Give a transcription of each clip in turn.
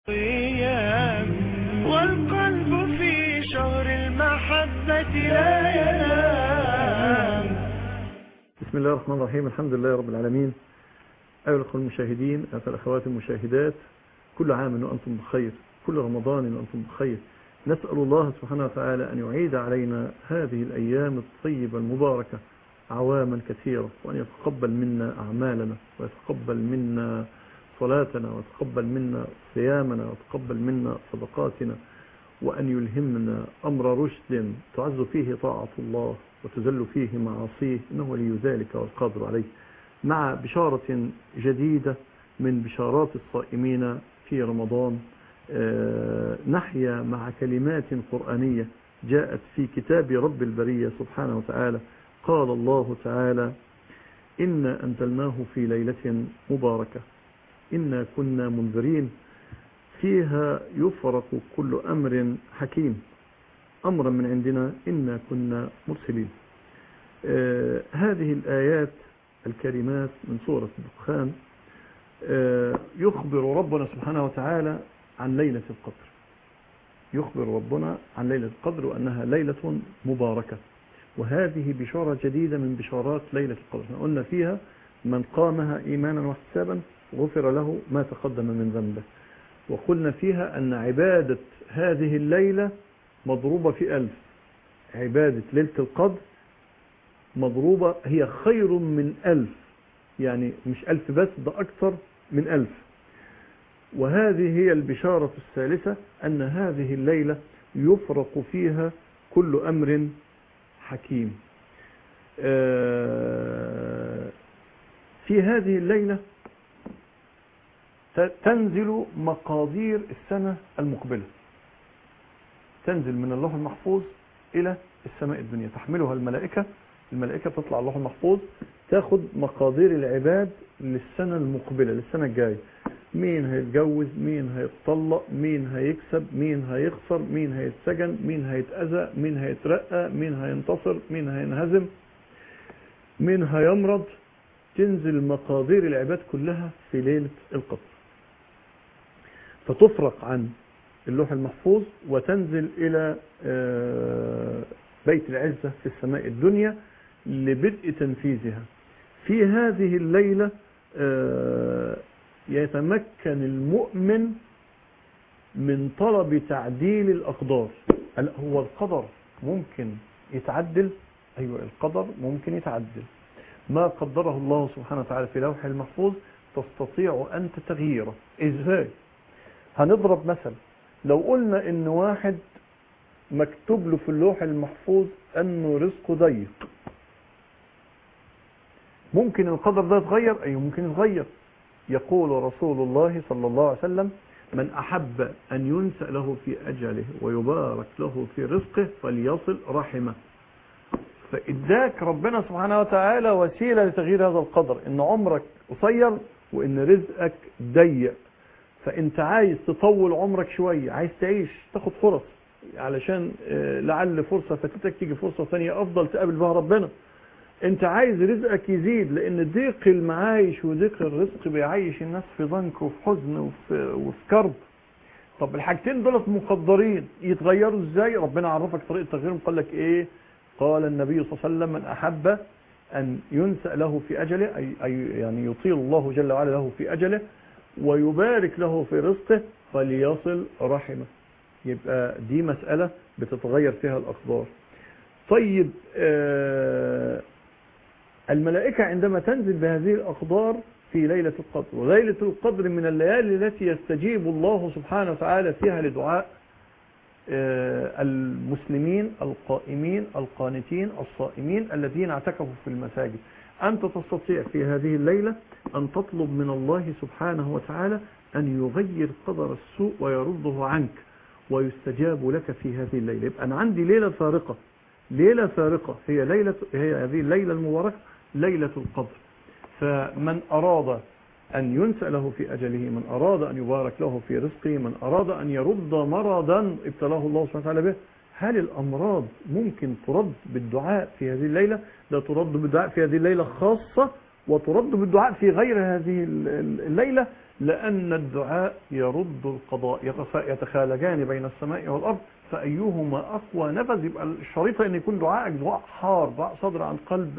والقلب في شهر المحبة لا ينام. بسم الله الرحمن الرحيم. الحمد لله رب العالمين. أيها الأخوة المشاهدين، أيها الأخوات المشاهدات، كل عام وأنتم بخير، كل رمضان وأنتم بخير. نسأل الله سبحانه وتعالى أن يعيد علينا هذه الأيام الطيبة المباركة عواما كثيرة، وأن يتقبل منا أعمالنا، ويتقبل منا صلاتنا، ويتقبل منا صيامنا، ويتقبل منا صدقاتنا، وأن يلهمنا أمر رشد تعز فيه طاعة الله وتذل فيه معاصيه، إنه ولي ذلك والقادر عليه. مع بشارة جديدة من بشارات الصائمين في رمضان، نحيا مع كلمات قرآنية جاءت في كتاب رب البرية سبحانه وتعالى. قال الله تعالى: إنا أنزلناه في ليلة مباركة إنا كنا منذرين فيها يفرق كل أمر حكيم أمرا من عندنا إنا كنا مرسلين. هذه الآيات الكريمات من سورة الدخان يخبر ربنا سبحانه وتعالى عن ليلة القدر. يخبر ربنا عن ليلة القدر وأنها ليلة مباركة، وهذه بشارة جديدة من بشارات ليلة القدر. قلنا فيها من قامها إيمانا واحتسابا غفر له ما تقدم من ذنبه، وقلنا فيها أن عبادة هذه الليلة مضروبة في 1000. عبادة ليلة القدر مضروبة هي خير من 1000، يعني مش 1000 بس، ده أكثر من 1000. وهذه هي البشارة الثالثة، أن هذه الليلة يفرق فيها كل أمر حكيم. في هذه الليلة تنزل مقادير السنة المقبلة، تنزل من اللوح المحفوظ إلى السماء الدنيا، تحملها الملائكة تطلع اللوح المحفوظ تاخد مقادير العباد للسنة المقبلة، للسنة الجاية. مين هيتجوز، مين هيتطلق، مين هيكسب، مين هيخسر، مين هيتسجن، مين هيتأذى، مين هيترقى، مين هينتصر، مين هينهزم، مين هيمرض. تنزل مقادير العباد كلها في ليلة القدر، فتفرق عن اللوح المحفوظ وتنزل إلى بيت العزة في السماء الدنيا لبدء تنفيذها. في هذه الليلة يتمكن المؤمن من طلب تعديل الأقدار. هو القدر ممكن يتعدل؟ أيوة، القدر ممكن يتعدل. ما قدره الله سبحانه وتعالى في لوح المحفوظ تستطيع أن تغييره. إزاي؟ هنضرب مثل. لو قلنا إن واحد مكتوب له في اللوح المحفوظ أنه رزقه ضيق، ممكن القدر ده يتغير؟ أيوة ممكن يتغير. يقول رسول الله صلى الله عليه وسلم: من أحب أن ينسأ له في أجله ويبارك له في رزقه فليصل رحمه. فإداك ربنا سبحانه وتعالى وسيلة لتغيير هذا القدر، إن عمرك قصير وإن رزقك ضيق. فأنت عايز تطول عمرك شوية، عايز تعيش، تاخد فرص علشان لعل فرصة فاتتك تيجي فرصة ثانية أفضل تقابل بها ربنا. أنت عايز رزقك يزيد، لأن ضيق المعايش وضيق الرزق بيعيش الناس في ضنك وفي حزن وفي كرب. طب الحاجتين دولت مقدرين، يتغيروا إزاي؟ ربنا عرفك طريقة تغييرهم. قال لك إيه؟ قال النبي صلى الله عليه وسلم: من أحب أن ينسأ له في أجله، أي يعني يطيل الله جل وعلا له في أجله ويبارك له في رزقه فليصل رحمه. يبقى دي مسألة بتتغير فيها الأقدار. طيب، الملائكة عندما تنزل بهذه الأقدار في ليلة القدر، وليلة القدر من الليالي التي يستجيب الله سبحانه وتعالى فيها لدعاء المسلمين القائمين القانتين الصائمين الذين اعتكفوا في المساجد. أنت تستطيع في هذه الليلة أن تطلب من الله سبحانه وتعالى أن يغير قدر السوء ويرده عنك، ويستجاب لك في هذه الليلة. يبقى أنا عندي ليلة فارقة، ليلة فارقة هي هذه الليلة المباركة ليلة القدر. فمن أراد أن ينسأ له في أجله، من أراد أن يبارك له في رزقه، من أراد أن يرد مرضا ابتلاه الله سبحانه وتعالى به. هل الأمراض ممكن ترد بالدعاء في هذه الليلة؟ لا ترد بالدعاء في هذه الليلة خاصة، وترد بالدعاء في غير هذه الليلة، لأن الدعاء يرد القضاء، يتخالجان بين السماء والأرض، فأيهما أقوى نفذ. يبقى الشريطة أن يكون دعاءك دعاء حار، دعاء صدر عن قلب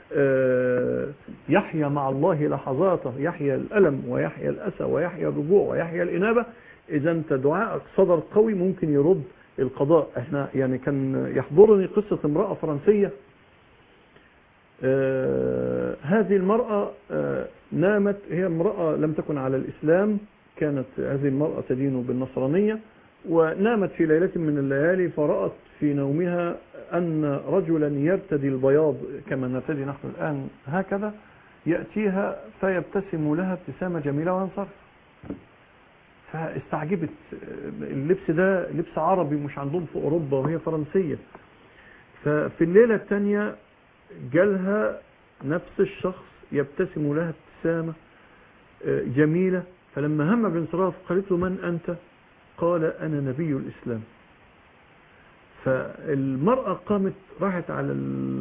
يحيا مع الله لحظاته، يحيا الألم ويحيا الأسى ويحيا الرجوع ويحيا الإنابة. إذا أنت دعاءك صدر قوي ممكن يرد القضاء. احنا يعني كان يحضرني قصة امرأة فرنسية. هذه المرأة نامت، هي امرأة لم تكن على الإسلام، كانت هذه المرأة تدين بالنصرانية، ونامت في ليلة من الليالي فرأت في نومها أن رجلا يرتدي البياض كما نرتدي نحن الآن هكذا، يأتيها فيبتسم لها ابتسامة جميلة وينصرف. فاستعجبت، اللبس ده لبس عربي مش عندهم في أوروبا وهي فرنسية. ففي الليلة الثانية جالها نفس الشخص يبتسم لها ابتسامة جميلة، فلما هم بانصراف قالت له: من أنت؟ قال: أنا نبي الإسلام. فالمرأة قامت راحت على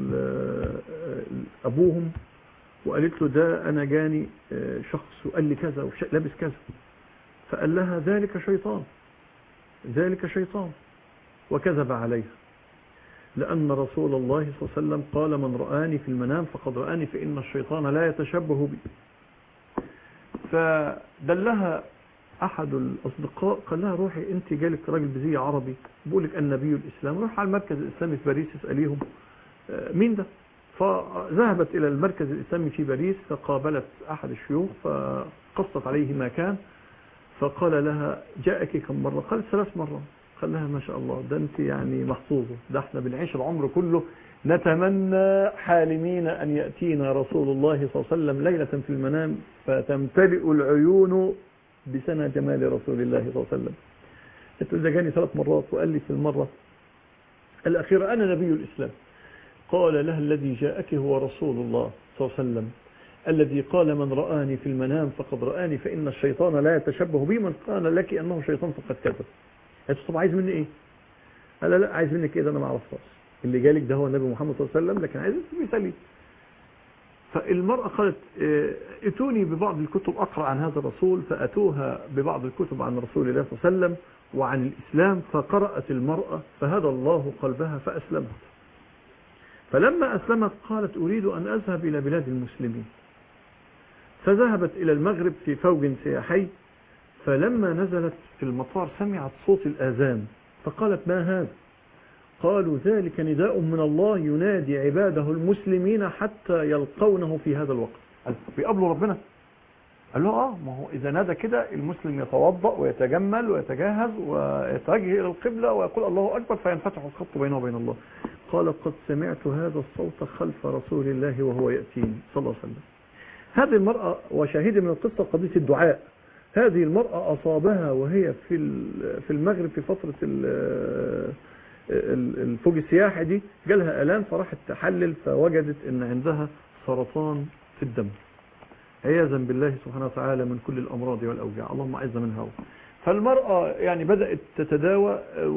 أبوهم وقالت له: ده أنا جاني شخص وقال لي كذا ولابس كذا. فقال لها: ذلك شيطان، ذلك شيطان، وكذب عليها، لأن رسول الله صلى الله عليه وسلم قال: من رآني في المنام فقد رآني، فإن الشيطان لا يتشبه بي. فدلها أحد الأصدقاء قال لها: روحي أنت جالك راجل بزي عربي بيقول لك النبي الإسلام، روح على المركز الإسلامي في باريس اسأليهم مين ده. فذهبت إلى المركز الإسلامي في باريس، فقابلت أحد الشيوخ فقصت عليه ما كان، فقال لها: جاءك كم مرة؟ قالت: 3 مرات. قال لها: ما شاء الله، ده أنت يعني محظوظة، ده احنا بنعيش العمر كله نتمنى حالمين أن يأتينا رسول الله صلى الله عليه وسلم ليلة في المنام فتمتلئ العيون بسنة جمال رسول الله صلى الله عليه وسلم. قلت: إذا جاني 3 مرات وقال لي في المرة الأخيرة أنا نبي الإسلام. قال لها: الذي جاءك هو رسول الله صلى الله عليه وسلم الذي قال: من رآني في المنام فقد رآني، فإن الشيطان لا يتشبه بي، من قال لك أنه شيطان فقد كذب. قلت: طب عايز مني إيه؟ قال: لا عايز منك إيه؟ ده أنا ما أعرفهاش، اللي جالك ده هو النبي محمد صلى الله عليه وسلم، لكن عايز مثالي. فالمرأة قالت: ائتوني ببعض الكتب أقرأ عن هذا الرسول. فأتوها ببعض الكتب عن رسول الله صلى الله عليه وسلم وعن الإسلام، فقرأت المرأة فهدى الله قلبها فأسلمت. فلما أسلمت قالت: أريد أن أذهب إلى بلاد المسلمين. فذهبت إلى المغرب في فوج سياحي، فلما نزلت في المطار سمعت صوت الآذان، فقالت: ما هذا؟ قالوا: ذلك نداء من الله ينادي عباده المسلمين حتى يلقونه في هذا الوقت. بيقابلوا ربنا؟ قال له: ما هو إذا نادى كده المسلم يتوضأ ويتجمل ويتجهز ويتوجه إلى القبلة ويقول الله أكبر فينفتح الخط بينه وبين الله. قال: قد سمعت هذا الصوت خلف رسول الله وهو يأتيني صلى الله عليه وسلم. هذه المرأة، وشاهد من القصة قضية الدعاء، هذه المرأة أصابها وهي في المغرب في فترة الفوج السياحي دي، جالها آلام فراحت تحلل فوجدت ان عندها سرطان في الدم، عياذا بالله سبحانه وتعالى من كل الأمراض والأوجاع، اللهم أعز منها. فالمرأة يعني بدأت تتداوى،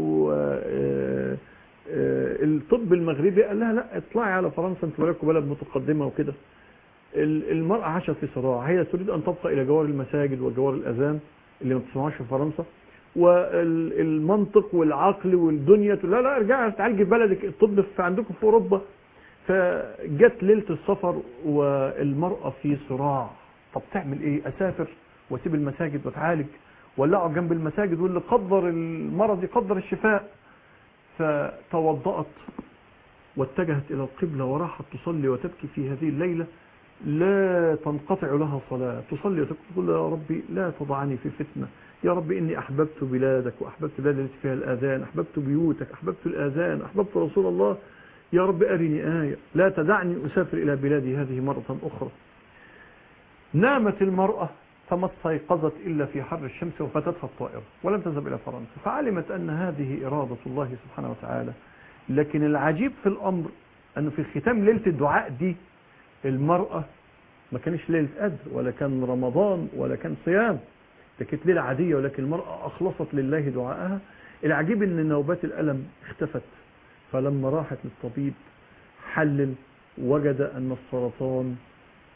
والطب المغربي قال لها: لا اطلعي على فرنسا، انت بلدكم بلد متقدمة وكده. المرأة عاشت في صراع، هي تريد أن تبقى إلى جوار المساجد وجوار الأذان اللي ما بتسمعوش في فرنسا، والمنطق والعقل والدنيا لا ارجعي تعالجي في بلدك، الطب في عندكم في أوروبا. فجت ليلة السفر والمرأة في صراع، طب تعمل ايه؟ اسافر واسيب المساجد واتعالج، ولا اقعد جنب المساجد واللي قدر المرض يقدر الشفاء؟ فتوضأت واتجهت الى القبلة وراحت تصلي وتبكي في هذه الليلة، لا تنقطع لها صلاة، تصلي وتقول: يا ربي لا تضعني في فتنة، يا ربي إني أحببت بلادك وأحببت بلاد التي فيها الآذان، أحببت بيوتك، أحببت الآذان، أحببت رسول الله، يا رب أرني آية، لا تدعني أسافر إلى بلادي هذه مرة أخرى. نامت المرأة فما استيقظت إلا في حر الشمس وفتتها الطائرة ولم تذهب إلى فرنسا، فعلمت أن هذه إرادة الله سبحانه وتعالى. لكن العجيب في الأمر أنه في ختام ليلة الدعاء دي المرأة ما كانش ليلة قدر ولا كان رمضان ولا كان صيام، ده كانت ليلة عادية، ولكن المرأة أخلصت لله دعاءها. العجيب أن نوبات الألم اختفت، فلما راحت للطبيب حلل وجد أن السرطان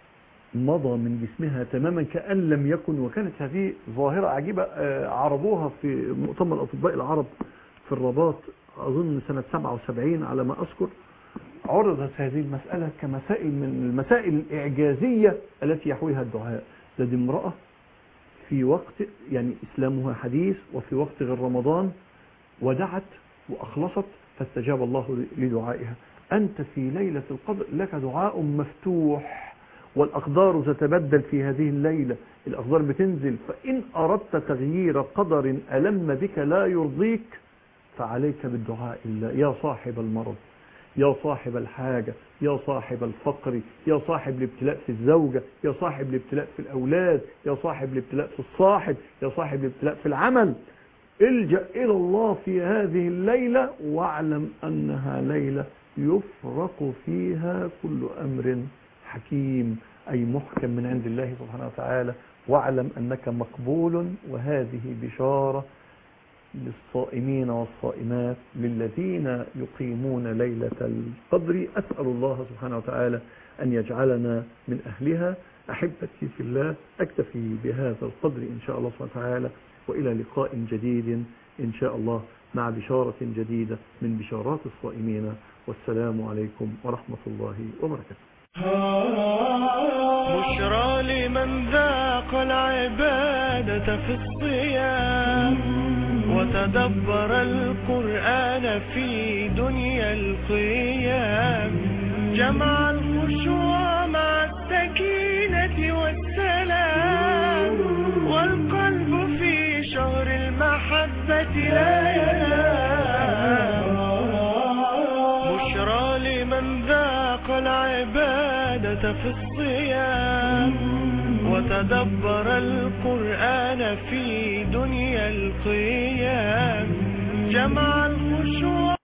مضى من جسمها تماما كأن لم يكن. وكانت هذه ظاهرة عجيبة عرضوها في مؤتمر أطباء العرب في الرباط أظن سنة 77 على ما أذكر. عرضت هذه المسألة كمسائل من المسائل الإعجازية التي يحويها الدعاء. دي امرأة في وقت يعني إسلامها حديث وفي وقت غير رمضان، ودعت وأخلصت فاستجاب الله لدعائها. أنت في ليلة القدر لك دعاء مفتوح، والأقدار تتبدل في هذه الليلة، الأقدار بتنزل. فإن أردت تغيير قدر ألم بك لا يرضيك فعليك بالدعاء الله. يا صاحب المرض، يا صاحب الحاجة، يا صاحب الفقر، يا صاحب الابتلاء في الزوجة، يا صاحب الابتلاء في الأولاد، يا صاحب الابتلاء في الصاحب، يا صاحب الابتلاء في العمل، الجأ إلى الله في هذه الليلة واعلم أنها ليلة يفرق فيها كل أمر حكيم، أي محكم من عند الله سبحانه وتعالى. واعلم أنك مقبول، وهذه بشارة للصائمين والصائمات للذين يقيمون ليلة القدر. أسأل الله سبحانه وتعالى أن يجعلنا من أهلها. أحبتي في الله، أكتفي بهذا القدر إن شاء الله سبحانه وتعالى، وإلى لقاء جديد إن شاء الله مع بشارة جديدة من بشارات الصائمين. والسلام عليكم ورحمة الله وبركاته. بشرى لمن ذاق العبادة في الصيام وتدبر القرآن في دنيا القيام، جمع الخشوع مع السكينة والسلام، والقلب في شهر المحبة لا ينام. بشرى لمن ذاق العبادة في الصيام وتدبر القرآن في دنيا القيام، جمع الخشوع